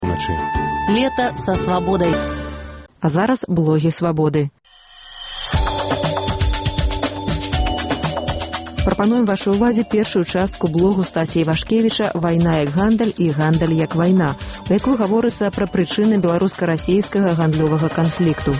Ночи. Лето со свободой. А зараз блогі свабоды. Прапануем вашай увазе першую частку блогу Стасі Івашкевіча «Вайна як гандаль» і «Гандаль як вайна», у якой гаворыцца пра прычыны беларуска-расійскага гандлёвага канфлікту.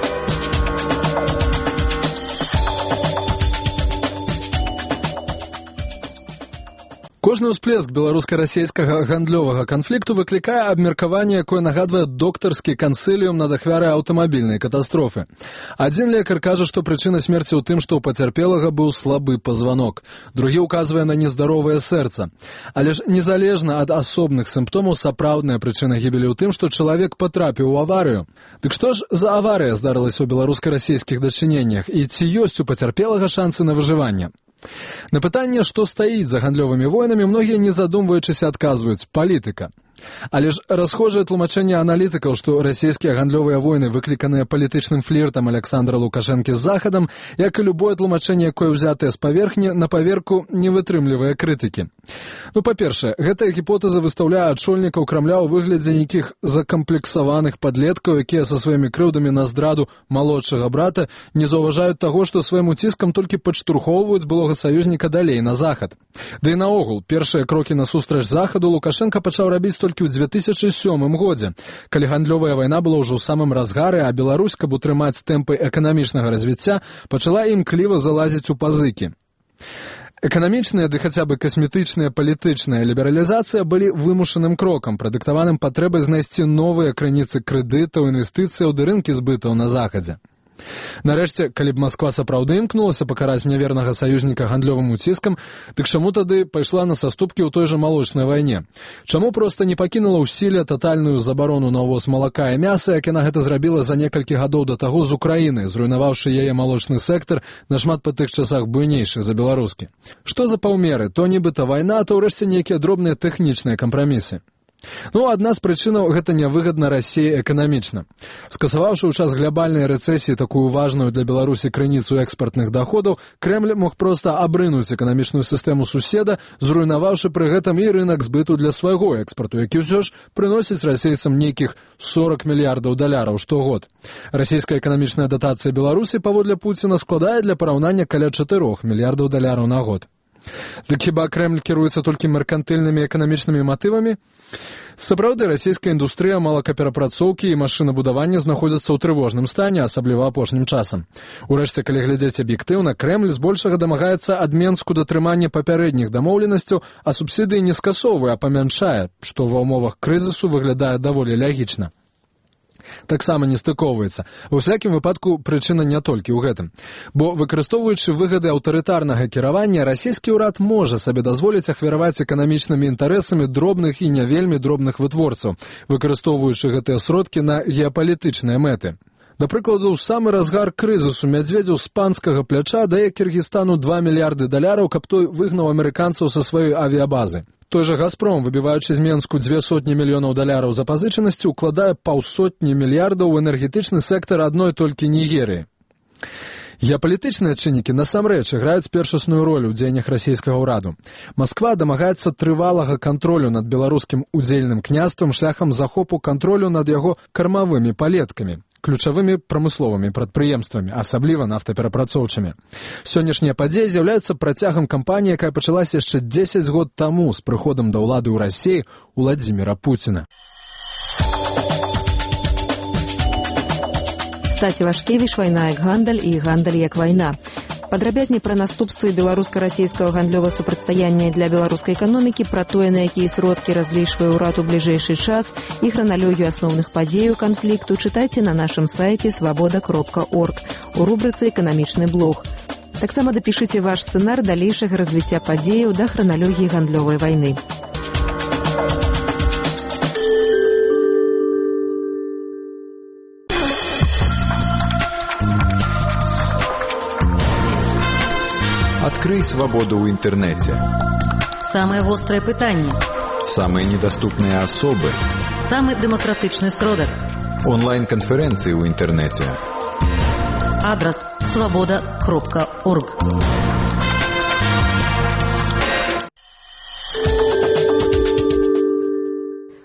Кожны ўсплеск беларуска-расійскага гандлёвага канфлікту выклікае абмеркаванне, якое нагадвае доктарскі кансіліум над ахвярай аўтамабільнай катастрофы. Адзін лекар кажа, што прычына смерці ў тым, што ў пацярпелага быў слабы пазванок. Другі ўказвае на нездаровае сэрца. Але ж незалежна ад асобных сімптомаў, сапраўдная прычына гібелі ў тым, што чалавек патрапіў у аварыю. Дык што ж за аварыя здарылася ў беларуска-расійскіх дачыненнях і ці ёсць у пацярпелага шансы на выжыванне? На пытанне, што стаіць за гандлёвымі войнамі, многія, не задумваючыся, адказваюць – палітыка. Але ж расхожае тлумачэнне аналітыкаў, што расійскія гандлёвыя войны выкліканыя палітычным фліртам Александра Лукашэнкі з Захадам, як і любое тлумачэнне, якое ўзятае з паверхні, на паверку не вытрымлівае крытыкі. Па-першае, гэтая гіпотэза выстаўляе адшольнікаў Крамля ў выглядзе нейкіх закамплексаваных падлеткаў, якія са сваімі крыўдамі на здраду малодшага брата не заўважаюць таго, што сваім уціскам толькі падштурхоўваюць былога саюзніка далей на Захад. Да і наогул, першыя крокі насустрач Захаду Лукашэнка пачаў рабіць толькі ў 2007 годзе, калі гандлёвая вайна была ўжо ў самым разгары, а Беларусь, каб утрымаць тэмпы эканамічнага развіцця, пачала імкліва залазіць у пазыкі. Эканамічная, ды хаця бы касметычная палітычная лібералізацыя былі вымушаным крокам, прадыктаваным патрэбай знайсці новыя крыніцы крэдытаў, інвестыцыяў ды рынкі збытаў на Захадзе. Нарэшце, калі б Масква сапраўды імкнулася пакараць нявернага саюзніка гандлёвым уціскам, дык чаму тады пайшла на саступкі ў той жа малочнай вайне? Чаму проста не пакінула ў сіле татальную забарону на ўвоз малака і мяса, як яна гэта зрабіла за некалькі гадоў да таго з Украіны, зруйнаваўшы яе малочны сектар, нашмат па тых часах буйнейшы за беларускі? Што за паўмеры? То нібыта вайна, то ўрэшце нейкія дробныя тэхнічныя кампрамісы. Адна з прычынаў – гэта нявыгадна Расіі эканамічна. Скасаваўшы ў час глябальнай рэцэсіі такую важную для Беларусі крыніцу экспартных доходаў, Крэмль мог проста абрынуць эканамічную сістэму суседа, зруйнаваўшы пры гэтым і рынак збыту для свайго экспарту, які ўсё ж прыносіць расейцам нейкіх 40 мільярдаў даляраў штогод. Расійская эканамічная датацыя Беларусі паводле Пуціна складае для параўнання каля 4 мільярдаў даляраў на год. Дык хіба Крэмль кіруецца толькі меркантыльнымі эканамічнымі матывамі? Сапраўды, расійская індустрыя малакаперапрацоўкі і машынабудавання знаходзяцца ў трывожным стане, асабліва апошнім часам. Урэшце, калі глядзець аб'ектыўна, Крэмль збольшага дамагаецца ад Менску датрымання папярэдніх дамоўленасцяў, а субсідыі не скасоўвае, а памяншае, што ва ўмовах крызісу выглядае даволі лягічна. Таксама не стыкоўваецца. Ва ўсякім выпадку прычына не толькі ў гэтым. Бо, выкарыстоўваючы выгады аўтарытарнага кіравання, расійскі ўрад можа сабе дазволіць ахвяраваць эканамічнымі інтарэсамі дробных і не вельмі дробных вытворцаў, выкарыстоўваючы гэтыя сродкі на геапалітычныя мэты. Да прыкладу, ў самы разгар крызісу Мядзведзеў з панскага пляча дае Кіргізстану 2 мільярды даляраў, каб той выгнаў амерыканцаў са сваёй авіябазы. Той жа «Газпром», выбіваючы з Менску 200 мільёнаў даляраў запазычанасці, укладае 200 мільярдаў у энергетычны сектар адной толькі Нігерыі. Геапалітычныя чыннікі насамрэч іграюць першасную ролю ў дзеяннях расійскага ўраду. Масква дамагаецца трывалага кантролю над беларускім удзельным княствам шляхам захопу кантролю над яго кармавымі палеткамі, ключавымі прамысловымі прадпрыемствамі, асабліва нафтаперапрацоўчымі. Сённяшнія падзеі з'яўляюцца працягам кампаніі, якая пачалася яшчэ 10 год таму з прыходам да ўлады ў Расіі Уладзіміра Пуціна. Стасі Івашкевіч «Вайна як гандаль» і «Гандаль як вайна». Падрабязней пра наступствы беларуска-расійскага гандлёва-супрацьстаяння для беларускай эканомікі, пра тое, на якія сродкі разлічвае ўрад у бліжэйшы час і храналогію асноўных падзеяў канфлікту чытайце на нашым сайце свабода.орг у рубрыцы «Эканамічны блог». Таксама дапішыце ваш сцэнар далейшага развіцця падзеяў да храналогіі гандлёвай вайны. Открой свободу в интернете. Самые острые пытания. Самые недоступные особы. Самый демократичный сродок. Онлайн-конференции в интернете. Адрес свобода.орг.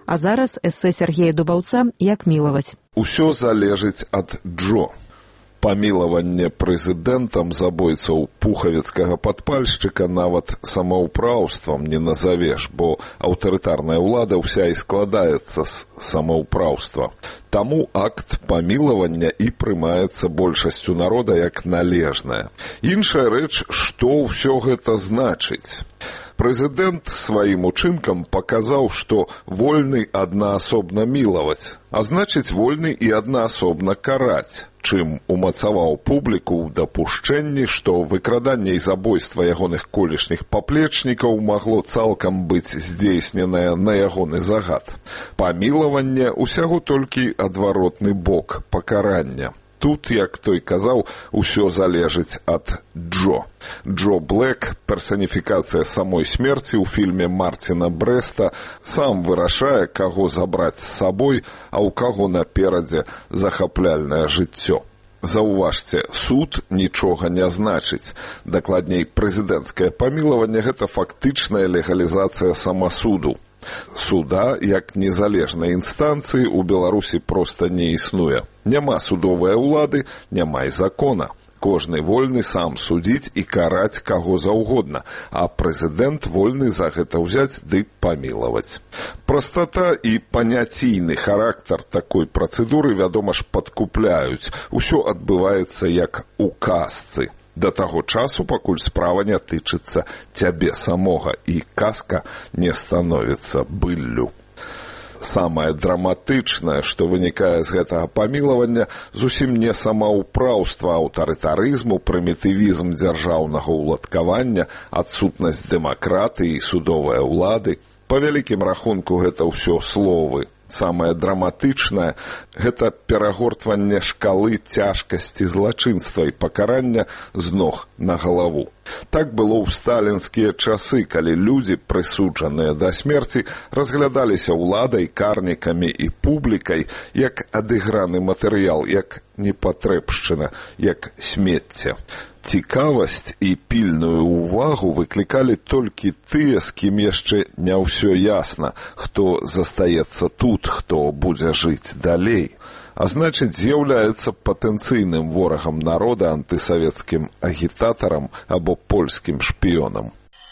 А зараз эсэ Сергея Дубаўца «Як мілаваць». Усё залежыць ад Джо. Памілаванне прэзідэнтам забойцаў пухавецкага падпальшчыка нават самаўпраўствам не назавеш, бо аўтарытарная ўлада ўся і складаецца з самаўпраўства. Таму акт памілавання і прымаецца большасцю народа як належнае. Іншая рэч, што ўсё гэта значыць. Прэзідэнт сваім учынкам паказаў, што вольны аднаасобна мілаваць, а значыць вольны і аднаасобна караць, чым умацаваў публіку ў дапушчэнні, што выкраданне і забойства ягоных колішніх паплечнікаў магло цалкам быць здзейсненае на ягоны загад. Памілаванне ўсяго толькі адваротны бок пакарання. Тут, як той казаў, усё залежыць ад Джо. Джо Блэк, персаніфікацыя самой смерці ў фільме Марціна Брэста, сам вырашае, каго забраць з сабой, а ў каго наперадзе захапляльнае жыццё. Заўважце, суд нічога не значыць. Дакладней, прэзідэнцкае памілаванне – гэта фактычная легалізацыя самасуду. Суда, як незалежнай інстанцыі, у Беларусі проста не існуе. Няма судовай улады, няма і закона. Кожны вольны сам судзіць і караць каго заўгодна, а прэзідэнт вольны за гэта ўзяць ды памілаваць. Прастата і паняційны характар такой працэдуры, вядома ж, падкупляюць. Усё адбываецца як у казцы. Да таго часу, пакуль справа не тычыцца цябе самога, і казка не становіцца быллю. Самае драматычнае, што вынікае з гэтага памілавання, зусім не самаўпраўства аўтарытарызму, прымітывізм дзяржаўнага ўладкавання, адсутнасць дэмакратыі і судовай улады. Па вялікім рахунку гэта ўсё словы. Самае драматычнае – гэта перагортванне шкалы цяжкасці злачынства і пакарання з ног на галаву. Так было ў сталінскія часы, калі людзі, прысуджаныя да смерці, разглядаліся ўладай, карнікамі і публікай як адыграны матэрыял, як непатрэбшчына, як смецце. Цікавасць і пільную ўвагу выклікалі толькі тыя, з кім яшчэ не ўсё ясна, хто застаецца тут, хто будзе жыць далей. А значыць, з'яўляецца патэнцыйным ворагам народа, антысавецкім агітатарам або польскім шпіёнам.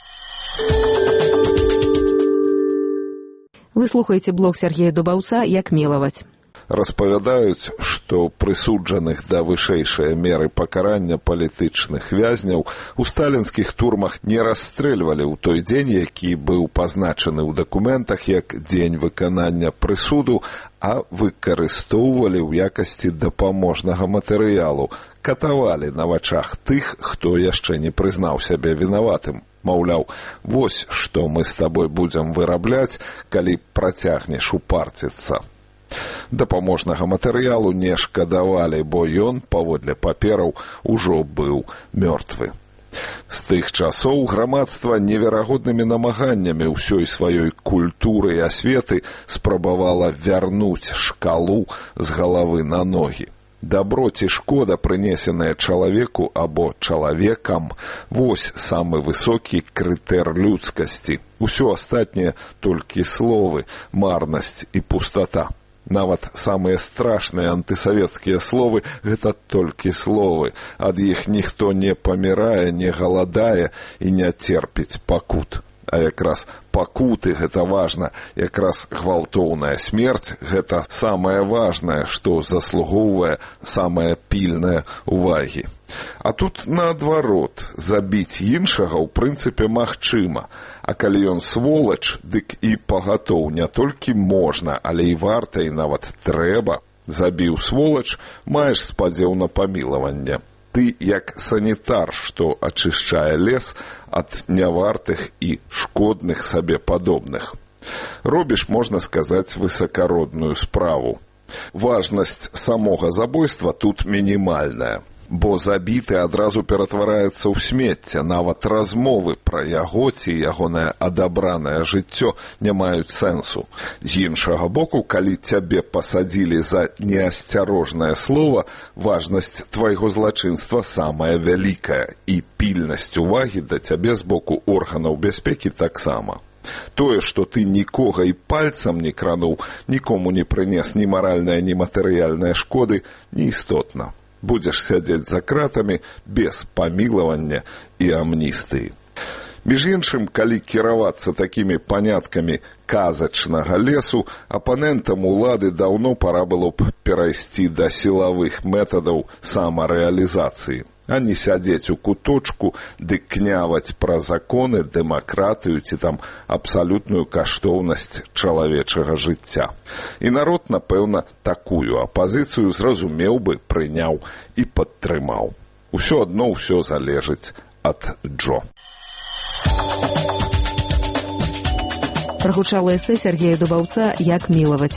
Вы слухаеце блог Сергея Дубаўца «Як мілаваць». Распавядаюць, што прысуджаных да вышэйшай меры пакарання палітычных вязняў у сталінскіх турмах не расстрэльвалі ў той дзень, які быў пазначаны ў дакументах як дзень выканання прысуду, а выкарыстоўвалі ў якасці дапаможнага матэрыялу, катавалі на вачах тых, хто яшчэ не прызнаў сябе вінаватым. Маўляў, вось што мы з табой будзем вырабляць, калі працягнеш упарціцца. Дапаможнага матэрыялу не шкадавалі, бо ён, паводле папераў, ужо быў мёртвы. З тых часоў грамадства неверагоднымі намаганнямі ўсёй сваёй культуры і асветы спрабавала вярнуць шкалу з галавы на ногі. Дабро ці шкода, прынесенае чалавеку або чалавекам, вось самы высокі крытэр людскасці. Усё астатняе толькі словы, марнасць і пустата. Нават самыя страшныя антысавецкія словы – гэта толькі словы. Ад іх ніхто не памірае, не галадае і не церпіць пакут. А якраз пакуты – гэта важна, якраз гвалтоўная смерць – гэта самае важнае, што заслугоўвае самае пільнае ўвагі. А тут наадварот, забіць іншага ў прынцыпе магчыма. А калі ён сволач, дык і пагатоў не толькі можна, але і варта, і нават трэба. Забіў сволач, маеш спадзеў на памілаванне. Ты як санітар, што ачышчае лес ад нявартых і шкодных сабе падобных. Робіш, можна сказаць, высакародную справу. Важнасць самога забойства тут мінімальная. Бо забіты адразу ператвараецца ў смецце, нават размовы пра яго ці ягонае адабранае жыццё не маюць сэнсу. З іншага боку, калі цябе пасадзілі за неасцярожнае слова, важнасць твайго злачынства самая вялікая, і пільнасць увагі да цябе з боку органаў бяспекі таксама. Тое, што ты нікога і пальцам не крануў, нікому не прынес ні маральнай, ні матэрыяльнай шкоды, неістотна. Будзеш сядзець за кратамі без памілавання і амністыі. Між іншым, калі кіравацца такімі паняткамі казачнага лесу, апанентам улады даўно пара было б перайсці да сілавых метадаў самарэалізацыі, а не сядзець у куточку ды княваць пра законы, дэмакратыю ці там абсалютную каштоўнасць чалавечага жыцця. І народ, напэўна, такую апазіцыю зразумеў бы, прыняў і падтрымаў. Усё адно ўсё залежыць ад Джо. Прагучала эсэ Сергея Дубаўца «Як мілаваць».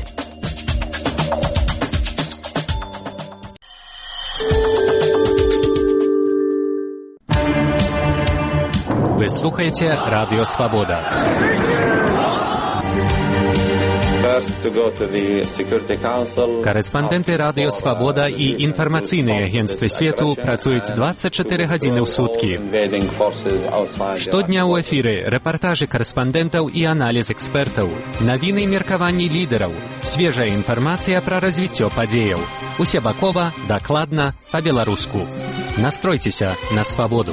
Вы слухаете Радио Свобода. Корэспандэнты Радио Свобода і інфармацыйныя агенцтвы свету працуюць 24 гадзіны ў суткі. Штодня ў эфіры рэпартажы корэспандэнтаў і аналіз экспертаў, навіны і меркаванні лідараў, свежая інфармацыя пра развіццё падзеяў. Усебакова, дакладна, па-беларуску. Настройцеся на свабоду.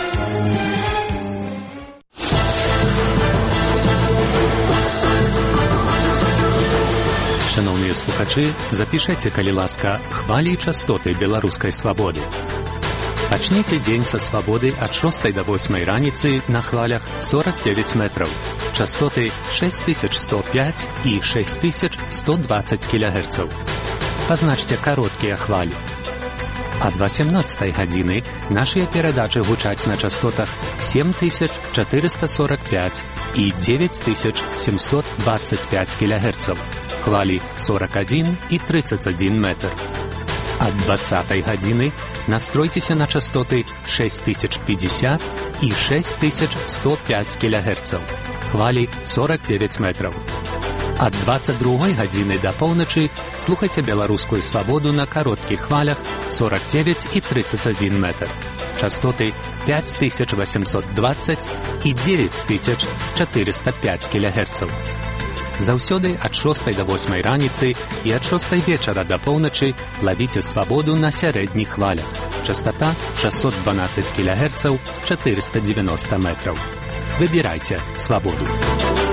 Шановныя слухачы, запішэце, калі ласка, хвалі і частоты беларускай свабоды. Пачніце дзень са свабоды ад 6 до 8 раніцы на хвалях 49 метраў. Частоты 6105 і 6120 кГц. Пазначце кароткія хвалі. Ад 18 гадзіны нашыя перадачы гучаць на частотах 7445 і 9725 кГц. Хвалі 41 і 31 метр. Ад 20 гадзіны настройцеся на частоты 6050 і 6105 кГц. Хвалі 49 метраў. Ад 22 гадзіны да поўначы слухайце беларускую свабоду на кароткіх хвалях 49 і 31 метр. Частоты 5820 і 9405 кГц. Заўсёды ад 6 до 8 раніцы і ад 6 вечара да поўначы лавіце свабоду на сярэдніх хвалях. Частота 612 кГц, 490 метраў. Выбірайце свабоду.